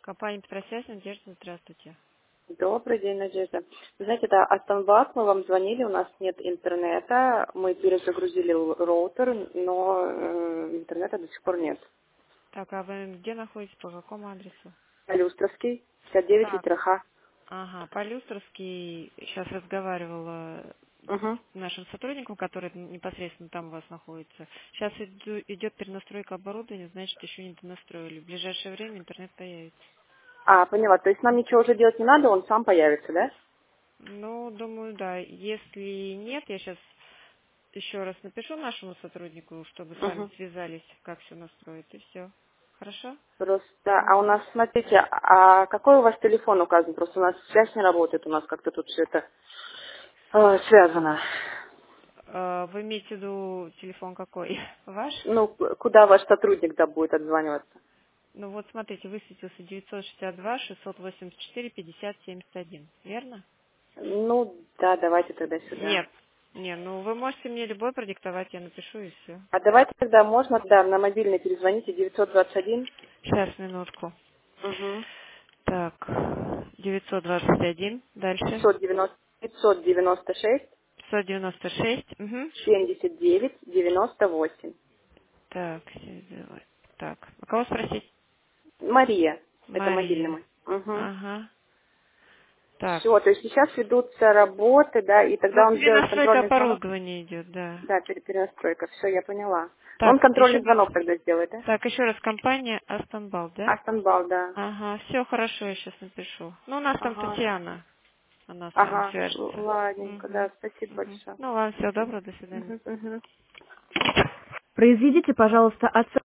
Компания «Петросвязь», Надежда, здравствуйте. Добрый день, Надежда. Вы знаете, это Астонбак, мы вам звонили, у нас нет интернета, мы перезагрузили роутер, но интернета до сих пор нет. Так, а вы где находитесь, по какому адресу? Люстровский, 59 Так, литра Х. ага, по-люстровски сейчас разговаривала Угу. с нашим сотрудником, который непосредственно там у вас находится. Сейчас идет перенастройка оборудования, значит, еще не донастроили. В ближайшее время интернет появится. А, поняла, то есть нам ничего уже делать не надо, он сам появится, да? Ну, думаю, да. Если нет, я сейчас еще раз напишу нашему сотруднику, чтобы с вами Угу. связались, как все настроить, и все. Хорошо? Просто, а у Мгм. нас, смотрите, а какой у вас телефон указан? Просто у нас связь не работает, у нас как-то тут все это связано. Вы имеете в виду телефон какой? Ваш? Ну, куда ваш сотрудник да будет отзваниваться? Ну вот смотрите, высветился 962-684-50-71, верно? Ну, да, давайте тогда сюда. Нет. Не, ну вы можете мне любой продиктовать, я напишу и все. А давайте тогда можно, да, на мобильный перезвоните 921 Сейчас, минутку. угу. Так, 921, дальше. 596 596, угу. 79 98. Так, так, а кого спросить? Мария, это мобильный Мария. мой. Угу. Ага. Так. Все, то есть сейчас ведутся работы, да, и Ну, тогда он сделает перенастройка контрольный звонок. оборудования идет, да. Да, перенастройка, все, я поняла. Он Так, еще контрольный раз. звонок тогда сделает, да? Так, еще раз, компания Астонбал, да? Астонбал, да. Ага, все хорошо, я сейчас напишу. Ну, у нас там Ага, Татьяна, она с вами ага, свяжется. ладненько, Угу, да, спасибо угу. большое. Ну, ладно, всего доброго, до свидания. Угу, угу. Произведите, пожалуйста, оценку